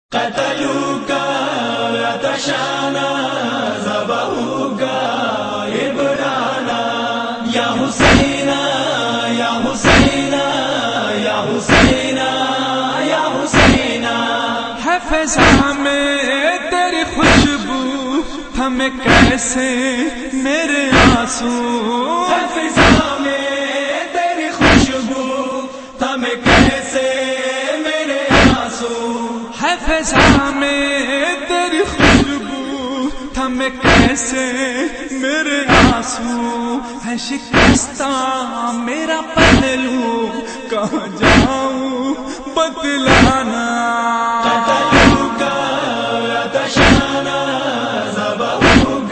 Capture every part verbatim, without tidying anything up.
قتلوك عطشانا ذبحوك عبرانا یا حسینا یا حسینا یا حسینا یا حسینا ہے فضا میں تیری خوشبو ہمیں کیسے میرے آنسو ہے فضا میں تیری خوشبو ہمیں کیسے میرے آنسو ہے فضا میں تیری خوشبو ہمیں کیسے میرے آنسو ہے شکستہ میرا پہلو کہاں جاؤں بتلانا قتلوك عطشانا ذبحوك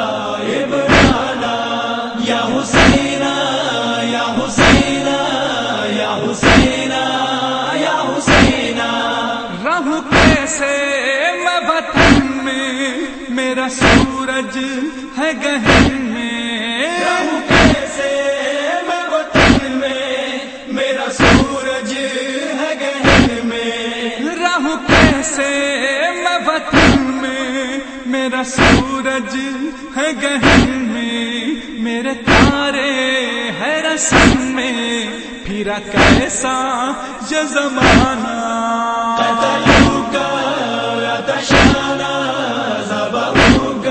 عبرانا یا حسینا یا حسینا یا حسینا یا حسینا رہوں کیسے میں وطن میں میرا سورج ہے گہن میں رہوں کیسے میں وطن میں میرا سورج ہے گہن میں رہوں کیسے میں وطن میں میرا سورج ہے گہن میں میرے تارے ہے رسم میں پھرا کیسا یہ زمانہ قتلوك عطشانا ذبحوك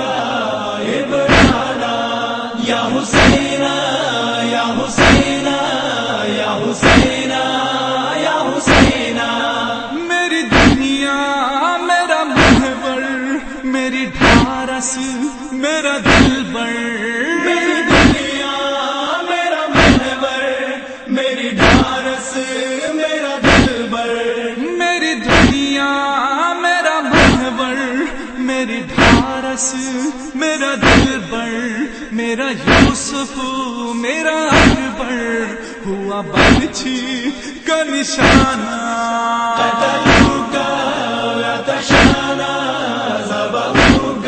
عبرانا یا حسینا یا حسینا یا حسینا یا حسینا میری دنیا میرا محور میری ڈھارس میرا دلبر میری دنیا میرا محور میری ڈھارس میرا دلبر میری دنیا میرا محور میری ڈھارس میرا دلبر میرا یوسف میرا اکبر ہوا بچھی کا نشانہ قتلوك عطشانا ذبحوك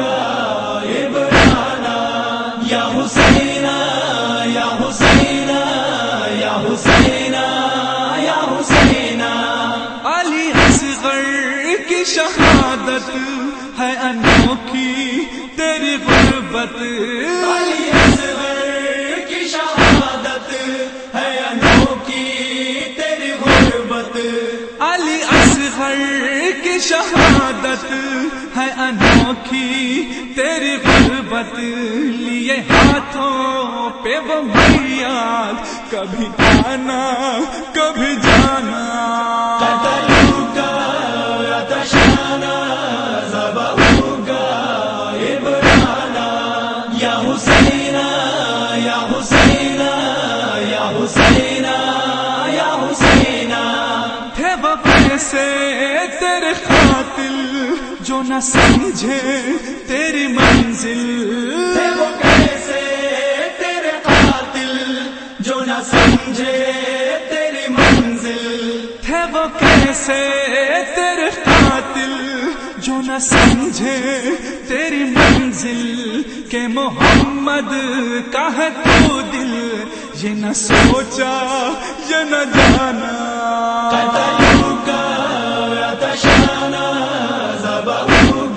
عبرانا یا حسینا یا حسینا یا حسینا یا حسینا علی اصغر کی شہادت ہے انوکھی تیری غربت علی اصغر کی شہادت ہے انوکھی تیری غربت علی اصغر کی شہادت ہے انوکھی تیری غربت لیے ہاتھوں پہ وہ میاد کبھی آنا کبھی جانا قتلوك عطشانا ذبحوك عبرانا یا حسینا یا حسینا یا حسینا یا حسینا تھے وہ کیسے تیرے قاتل جو نہ سمجھے تیری منزل تھے وہ کیسے تیرے قاتل جو نہ سمجھے تیری منزل تھے وہ کیسے تیرے قاتل جو نہ سمجھے تیری منزل کہ محمد کا ہے تو دل یہ نہ سوچا یہ نہ جانا قتلوك عطشانا ذبحوك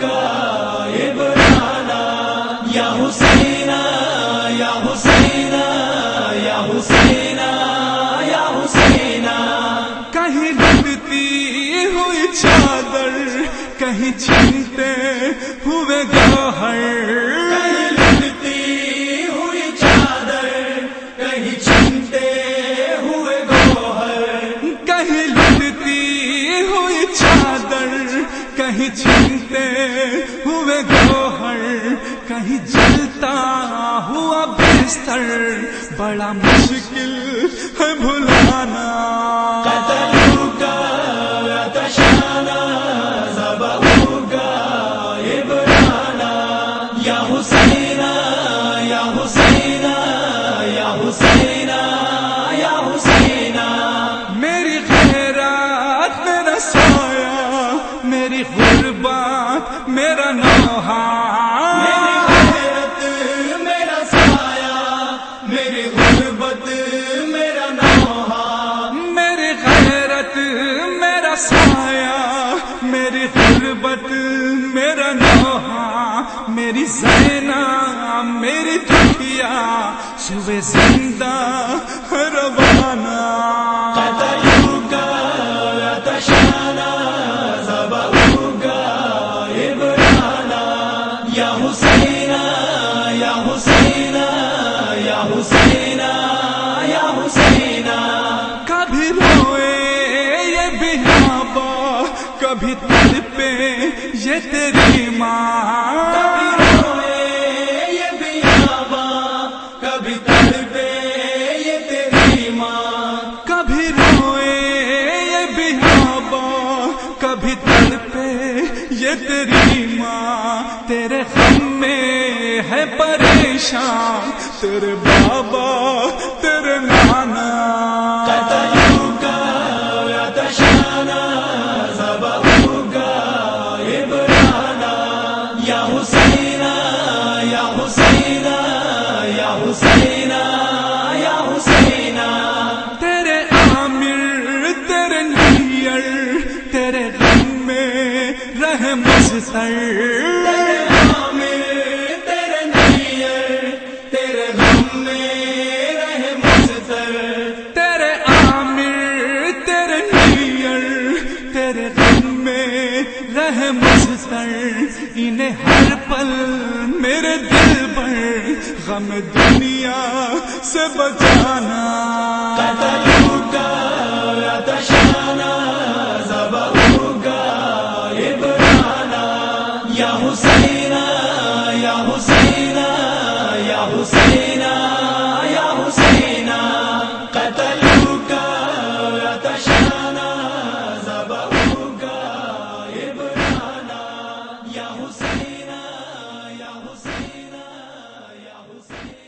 عبرانا یا حسینا یا حسینا یا حسینا یا حسینا کہیں لٹتی ہوئی چادر کہیں چھینتے ہوئے گوہر کہیں لٹتی ہوئی چادر کہیں چھینتے ہوئے گوہر کہیں لٹتی ہوئی چادر کہیں چھینتے ہوئے گوہر کہیں جلتا ہوا بستر بڑا مشکل ہے بھلانا قتلوك عطشانا ذبحوك عبرانا یا حسینا یا حسینا یا حسینا یا حسینا میری غیرت میرا سایہ میری غربت میرا نوحہ میری غیرت میرا سایہ میری غربت میرا نوحہ میری غیرت میرا سایہ میری غربت میرا نوحہ، میری زینہ میری دکھیا، صبح زندہ روانہ قتلوا کا تشانا ذبحوا کا عبرانا، یا حسینا یا حسینا یا حسینا یا حسینا. کبھی روئے یہ بیابا، کبھی تڑپے یہ تیری ماں، کبھی روئے یہ بیاباں، کبھی تڑپے یہ تیری ماں. کبھی روئے یہ بیابا، کبھی تڑپے یہ تیری ماں. تیرے غم میں ہے پریشان تیرے بابا تیرے نانا. قتلوا کا تشانا ذبحوا کا عبرانا، یا حسینا یا حسینا یا حسینا یا حسینا. تیرے عامر تیرے نیئر تیرے غم میں رہ مضطر. تیرے عامر تیرے نیئر تیرے غم میں رہ مضطر. تیرے عامر تیرے نیئر تیرے غم میں رہ مضطر. انہیں ہر پل میرے دل پر غم دنیا سے بچانا. قتلوا کا تشانا ذبحوا کا عبرانا، یا حسینا یا حسینا یا حسینا یا حسینا. قتلوا کا تشانا ذبحوا کا عبرانا، یا حسینا یا حسینا یا حسینا.